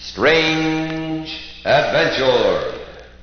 Strange Adventure.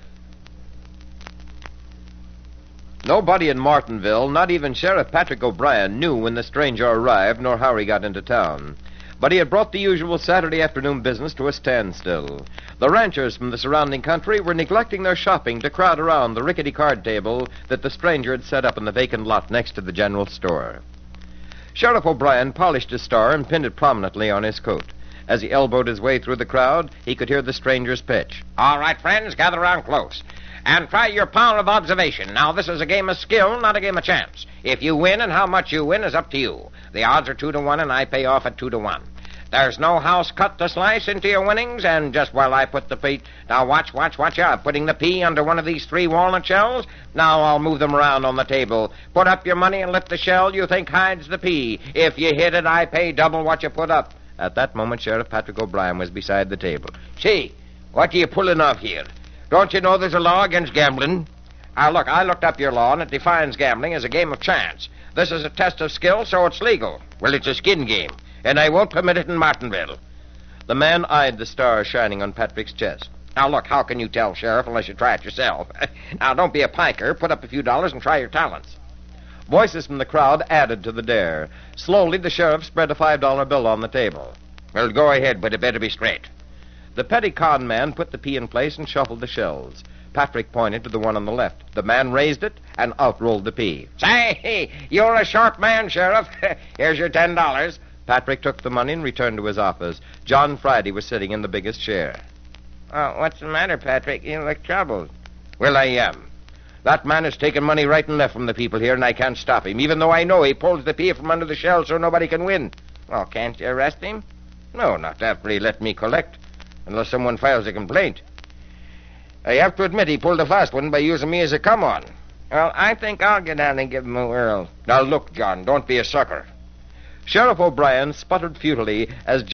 Nobody in Martinville, not even Sheriff Patrick O'Brien, knew when the stranger arrived nor how he got into town. But he had brought the usual Saturday afternoon business to a standstill. The ranchers from the surrounding country were neglecting their shopping to crowd around the rickety card table that the stranger had set up in the vacant lot next to the general store. Sheriff O'Brien polished his star and pinned it prominently on his coat. As he elbowed his way through the crowd, he could hear the stranger's pitch. All right, friends, gather around close. And try your power of observation. Now, this is a game of skill, not a game of chance. If you win and how much you win is up to you. The odds are 2-1, and I pay off at 2-1. There's no house cut to slice into your winnings, and just while I put the feet... Now, watch out. Putting the pea under one of these 3 walnut shells. Now I'll move them around on the table. Put up your money and lift the shell you think hides the pea. If you hit it, I pay double what you put up. At that moment, Sheriff Patrick O'Brien was beside the table. See, what are you pulling off here? Don't you know there's a law against gambling? Look, I looked up your law, and it defines gambling as a game of chance. This is a test of skill, so it's legal. Well, it's a skin game, and I won't permit it in Martinville. The man eyed the star shining on Patrick's chest. Now, look, how can you tell, Sheriff, unless you try it yourself? Now, don't be a piker. Put up a few dollars and try your talents. Voices from the crowd added to the dare. Slowly, the sheriff spread a $5 bill on the table. Well, go ahead, but it better be straight. The petty con man put the pea in place and shuffled the shells. Patrick pointed to the one on the left. The man raised it, and out rolled the pea. Say, you're a sharp man, Sheriff. Here's your $10. Patrick took the money and returned to his office. John Friday was sitting in the biggest chair. Oh, what's the matter, Patrick? You look troubled. Well, I am. That man has taken money right and left from the people here, and I can't stop him, even though I know he pulls the pea from under the shell so nobody can win. Well, can't you arrest him? No, not after he let me collect, unless someone files a complaint. I have to admit he pulled a fast one by using me as a come-on. Well, I think I'll get down and give him a whirl. Now, look, John, don't be a sucker. Sheriff O'Brien sputtered futilely as